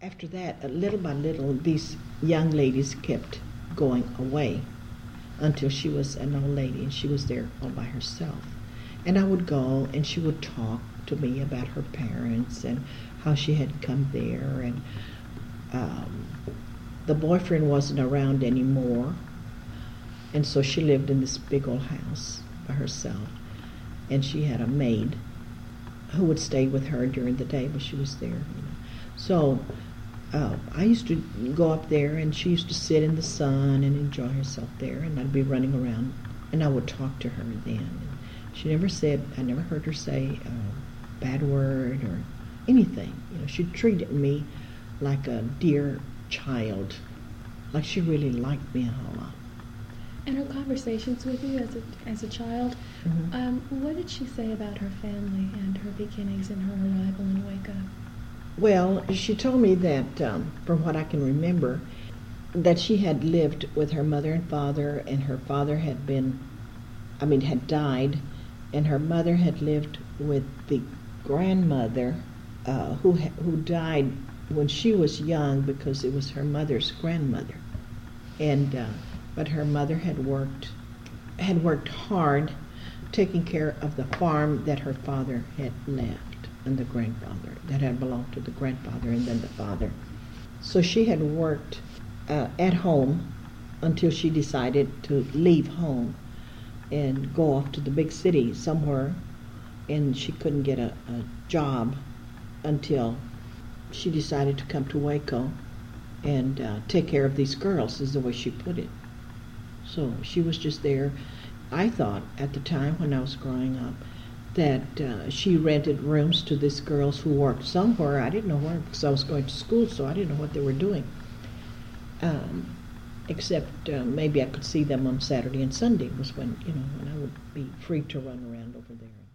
after that, little by little, these young ladies kept going away until she was an old lady and she was there all by herself. And I would go and she would talk to me about her parents and how she had come there, and the boyfriend wasn't around anymore, and so she lived in this big old house by herself, and she had a maid who would stay with her during the day when she was there. So I used to go up there, and she used to sit in the sun and enjoy herself there, and I'd be running around, and I would talk to her then. And she never said, I never heard her say a bad word or anything. She treated me like a dear child, like she really liked me a whole lot. In her conversations with you as a child, what did she say about her family and her beginnings and her arrival in Waco? Well, she told me that, from what I can remember, that she had lived with her mother and father, and her father had died, and her mother had lived with the grandmother who died when she was young because it was her mother's grandmother. And but her mother had worked hard taking care of the farm that her father had left, and the grandfather that had belonged to the grandfather and then the father. So she had worked at home until she decided to leave home and go off to the big city somewhere, and she couldn't get a job until she decided to come to Waco and take care of these girls, is the way she put it. So she was just there. I thought at the time when I was growing up that she rented rooms to these girls who worked somewhere. I didn't know where, because I was going to school, so I didn't know what they were doing. Except maybe I could see them on Saturday and Sunday was when I would be free to run around over there.